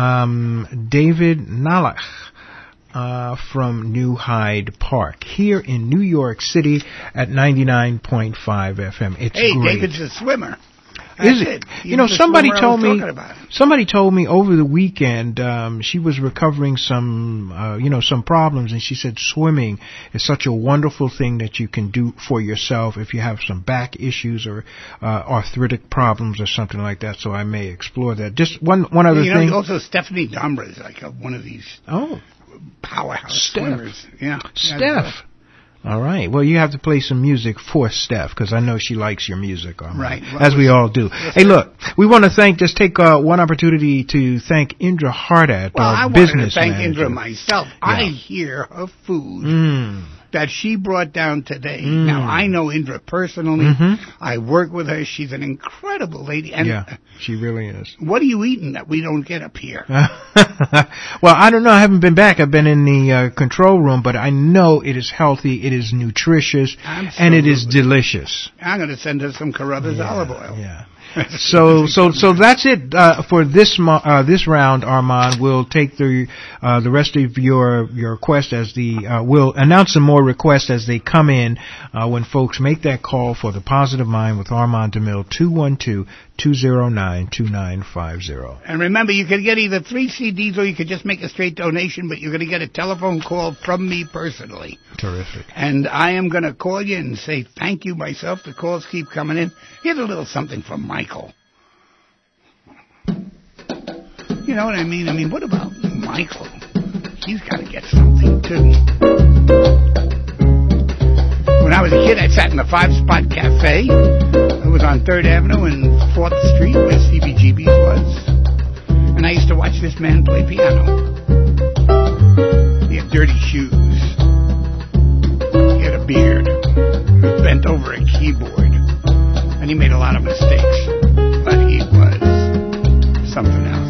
F: Um, David Nalach. Uh, from New Hyde Park here in New York City at ninety-nine point five F M. It's
A: Hey,
F: great.
A: David's a swimmer. That's
F: Is it?
A: it. He's
F: You know,
A: the
F: somebody
A: swimmer I
F: told
A: was
F: me.
A: talking about.
F: Somebody told me over the weekend um, she was recovering some, uh, you know, some problems, and she said swimming is such a wonderful thing that you can do for yourself if you have some back issues or uh, arthritic problems or something like that. So I may explore that. Just one one other
A: You know,
F: thing.
A: also Stephanie Domra is like a, one of these
F: Oh,
A: powerhouse
F: Steph.
A: swimmers. Yeah,
F: Steph. All right. Well, you have to play some music for Steph because I know she likes your music, Armand,
A: Right. Well,
F: as we all do. Hey, look, we want to thank. Just take uh, one opportunity to thank Indra Hardat,
A: Well,
F: our
A: I wanted
F: business
A: to thank
F: manager.
A: Indra myself. I hear her food
F: Mm.
A: that she brought down today.
F: Mm.
A: Now, I know Indra personally.
F: Mhm.
A: I work with her. She's an incredible lady. And
F: Yeah, she really is.
A: what are you eating that we don't get up here?
F: Well, I don't know. I haven't been back. I've been in the uh, control room, but I know it is healthy, it is nutritious, and it is
A: Absolutely.
F: delicious.
A: I'm going to send her some Carruthers
F: Yeah,
A: olive oil.
F: Yeah. So, so, so that's it uh, for this mo- uh, this round, Armand. We'll take the uh, the rest of your your requests as the uh, we'll announce some more requests as they come in uh, when folks make that call for the Positive Mind with Armand DeMille two one two, two zero nine, two nine five zero.
A: And remember, you can get either three C Ds or you could just make a straight donation, but you're going to get a telephone call from me personally.
F: Terrific.
A: And I am going to call you and say thank you myself. The calls keep coming in. Here's a little something from Michael. You know what I mean? I mean, what about Michael? He's got to get something, too. When I was a kid, I sat in the Five Spot Cafe. It was on third Avenue and fourth Street, where C B G B's was. And I used to watch this man play piano. He had dirty shoes. He had a beard. He was bent over a keyboard. And he made a lot of mistakes. But he was something else.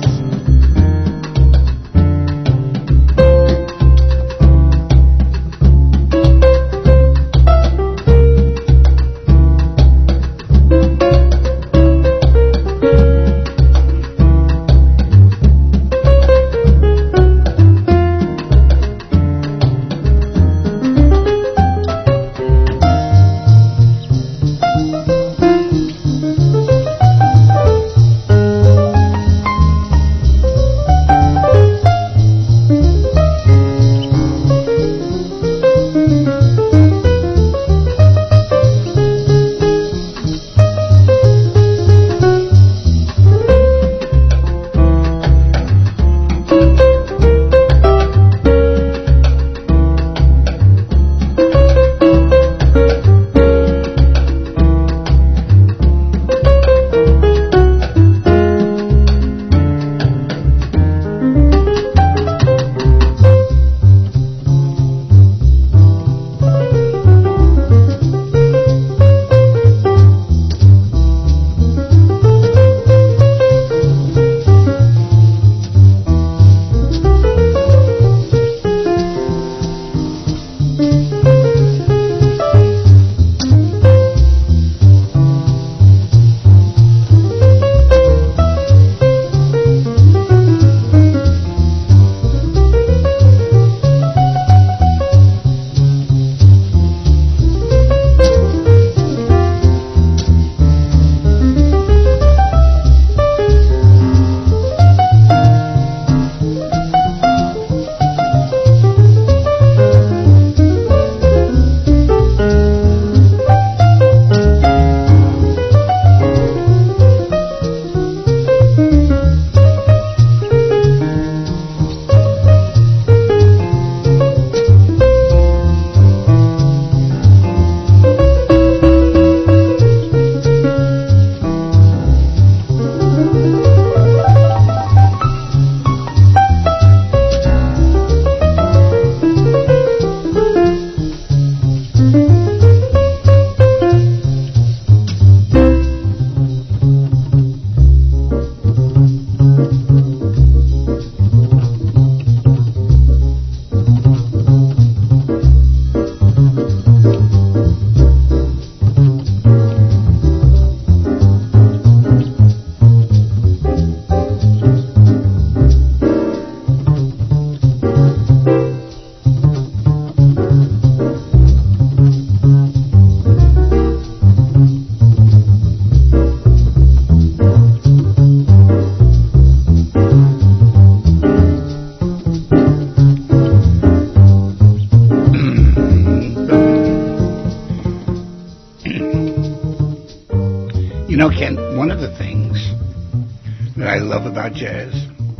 A: know, Ken, one of the things that I love about jazz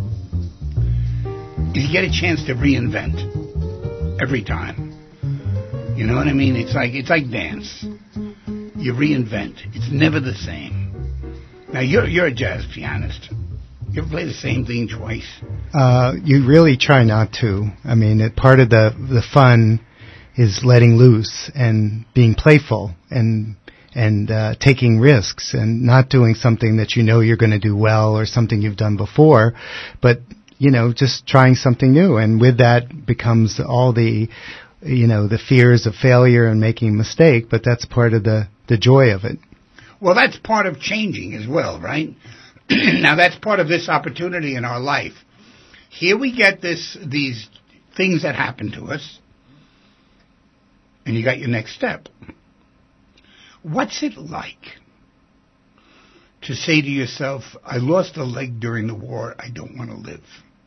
A: is you get a chance to reinvent every time. You know what I mean? It's like it's like dance. You reinvent. It's never the same. Now, you're you're a jazz pianist. You ever play the same thing twice?
B: Uh, you really try not to. I mean, it, part of the the fun is letting loose and being playful and and uh, taking risks and not doing something that you know you're going to do well or something you've done before, but you know, just trying something new. And with that becomes all the, you know, the fears of failure and making a mistake. But that's part of the the joy of it.
A: Well, that's part of changing as well, right? Now, that's part of this opportunity in our life. Here we get this these things that happen to us, and you got your next step. What's it like to say to yourself, I lost a leg during the war, I don't want to live?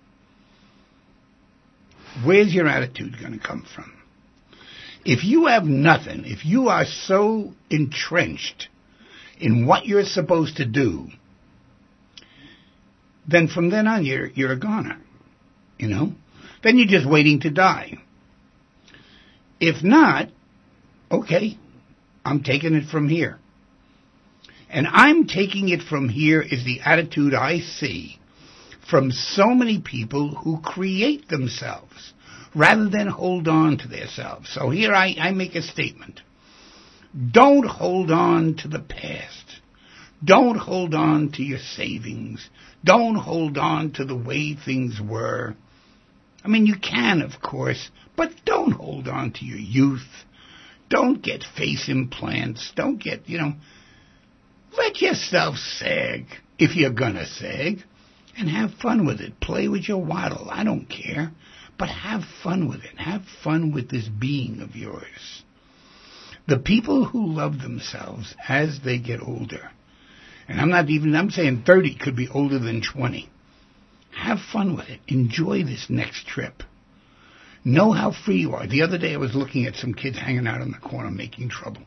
A: Where's your attitude going to come from? If you have nothing, if you are so entrenched in what you're supposed to do, then from then on you're you're a goner, you know? Then you're just waiting to die. If not, okay, I'm taking it from here. And I'm taking it from here is the attitude I see from so many people who create themselves rather than hold on to themselves. So here I, I make a statement. Don't hold on to the past. Don't hold on to your savings. Don't hold on to the way things were. I mean, you can, of course, but don't hold on to your youth. Don't get face implants. Don't get, you know, let yourself sag if you're gonna sag and have fun with it. Play with your waddle. I don't care. But have fun with it. Have fun with this being of yours. The people who love themselves as they get older, and I'm not even, I'm saying thirty could be older than twenty. Have fun with it. Enjoy this next trip. Know how free you are. The other day I was looking at some kids hanging out in the corner making trouble.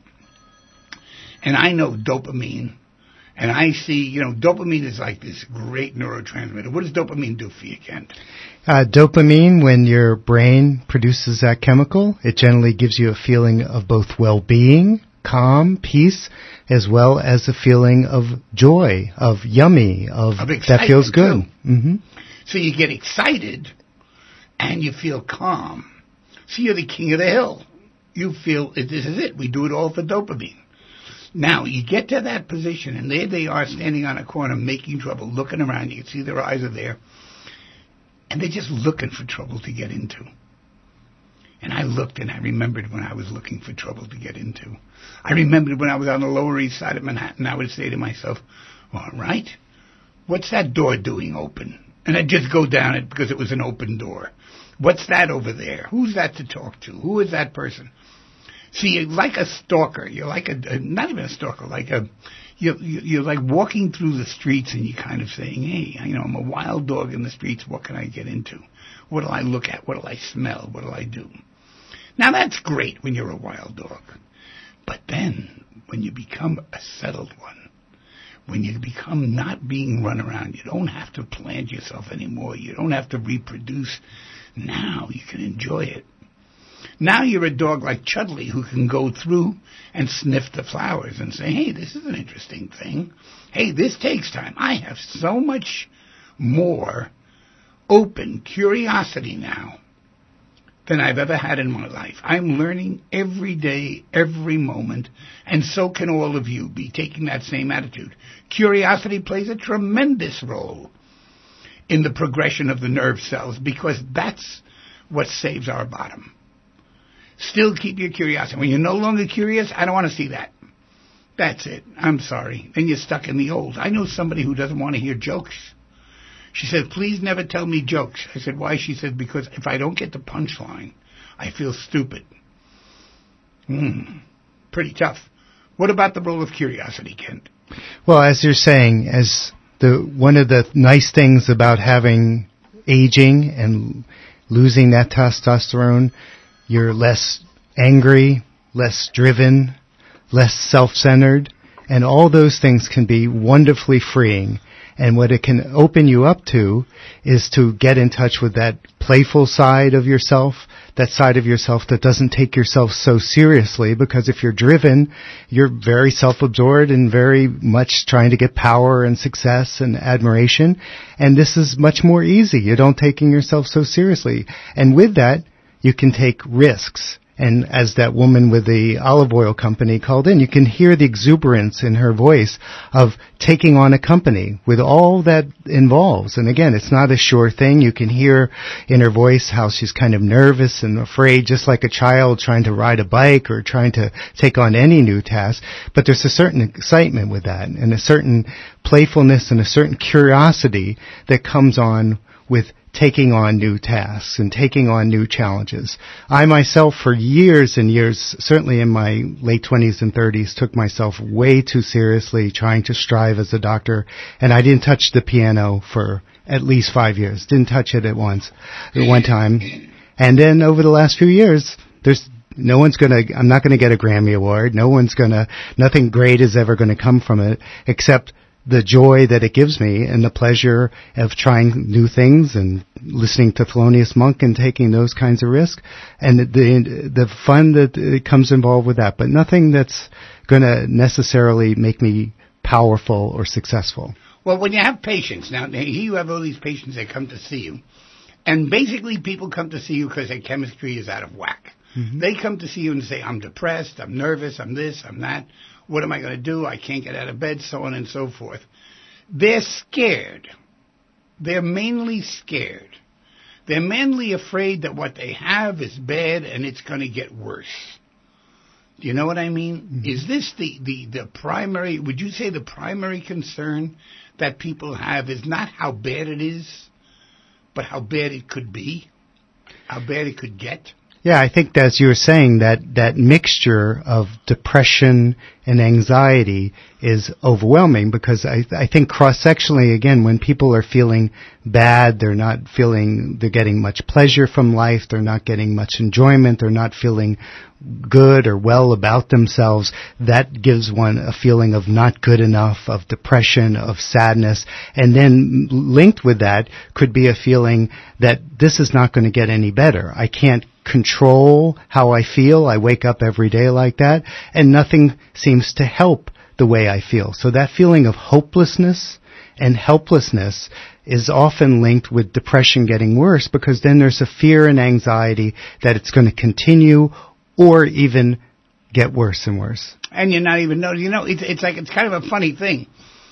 A: And I know dopamine. And I see, you know, dopamine is like this great neurotransmitter. What does dopamine do for you, Kent?
B: Uh, dopamine, when your brain produces that chemical, it generally gives you a feeling of both well-being, calm, peace, as well as a feeling of joy, of yummy, of,
A: of
B: that feels good. Mm-hmm.
A: So you get excited and you feel calm. So you're the king of the hill. You feel, this is it. We do it all for dopamine. Now, you get to that position, and there they are standing on a corner making trouble, looking around. You can see their eyes are there. And they're just looking for trouble to get into. And I looked, and I remembered when I was looking for trouble to get into. I remembered when I was on the Lower East Side of Manhattan, I would say to myself, all right, what's that door doing open? And I'd just go down it because it was an open door. What's that over there? Who's that to talk to? Who is that person? See, you're like a stalker. You're like a, a not even a stalker, like a, you're, you're like walking through the streets and you're kind of saying, hey, you know, I'm a wild dog in the streets. What can I get into? What'll I look at? What'll I smell? What'll I do? Now, that's great when you're a wild dog. But then, when you become a settled one, when you become not being run around, you don't have to plant yourself anymore. You don't have to reproduce. Now you can enjoy it. Now you're a dog like Chudley who can go through and sniff the flowers and say, hey, this is an interesting thing. Hey, this takes time. I have so much more open curiosity now than I've ever had in my life. I'm learning every day, every moment, and so can all of you be taking that same attitude. Curiosity plays a tremendous role in the progression of the nerve cells because that's what saves our bottom. Still keep your curiosity. When you're no longer curious, I don't want to see that. That's it. I'm sorry. Then you're stuck in the old. I know somebody who doesn't want to hear jokes. She said, please never tell me jokes. I said, why? She said, because if I don't get the punchline, I feel stupid. Hmm. Pretty tough. What about the role of curiosity, Kent?
B: Well, as you're saying, as the one of the nice things about having aging and losing that testosterone, you're less angry, less driven, less self-centered, And all those things can be wonderfully freeing. And what it can open you up to is to get in touch with that playful side of yourself, that side of yourself that doesn't take yourself so seriously, because if you're driven, you're very self-absorbed and very much trying to get power and success and admiration. And this is much more easy. You don't taking yourself so seriously. And with that, you can take risks. And as that woman with the olive oil company called in, you can hear the exuberance in her voice of taking on a company with all that involves. And again, it's not a sure thing. You can hear in her voice how she's kind of nervous and afraid, just like a child trying to ride a bike or trying to take on any new task. But there's a certain excitement with that and a certain playfulness and a certain curiosity that comes on with taking on new tasks and taking on new challenges. I myself, for years and years, certainly in my late twenties and thirties, took myself way too seriously trying to strive as a doctor, and I didn't touch the piano for at least five years. Didn't touch it at once, at one time. And then over the last few years, there's no one's gonna, I'm not gonna get a Grammy Award. No one's gonna, nothing great is ever gonna come from it, except the joy that it gives me and the pleasure of trying new things and listening to Thelonious Monk and taking those kinds of risks, and the the fun that it comes involved with that, but nothing that's going to necessarily make me powerful or successful.
A: Well, when you have patients, now here you have all these patients that come to see you, and basically people come to see you because their chemistry is out of whack. Mm-hmm. They come to see you and say, I'm depressed, I'm nervous, I'm this, I'm that. What am I going to do? I can't get out of bed, so on and so forth. They're scared. They're mainly scared. They're mainly afraid that what they have is bad and it's going to get worse. Do you know what I mean? Mm-hmm. Is this the, the, the primary, would you say the primary concern that people have is not how bad it is, but how bad it could be? How bad it could get?
B: Yeah, I think as you were saying, that, that mixture of depression and anxiety is overwhelming, because I, I think cross-sectionally, again, when people are feeling bad, they're not feeling, they're getting much pleasure from life, they're not getting much enjoyment, they're not feeling good or well about themselves, that gives one a feeling of not good enough, of depression, of sadness, and then linked with that could be a feeling that this is not going to get any better. I can't control how I feel. I wake up every day like that, and nothing seems to help the way I feel. So that feeling of hopelessness and helplessness is often linked with depression getting worse, because then there's a fear and anxiety that it's going to continue or even get worse and worse.
A: And you're not even noticing. You know, it's, it's like, it's kind of a funny thing.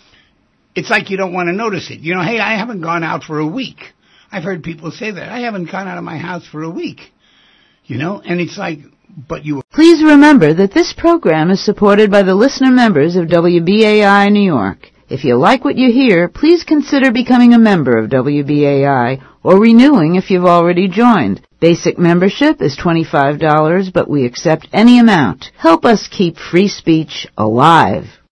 A: It's like you don't want to notice it. You know, hey, I haven't gone out for a week. I've heard people say that. I haven't gone out of my house for a week. You know, and it's like, but you...
G: Please remember that this program is supported by the listener members of W B A I New York. If you like what you hear, please consider becoming a member of W B A I or renewing if you've already joined. Basic membership is twenty-five dollars, but we accept any amount. Help us keep free speech alive.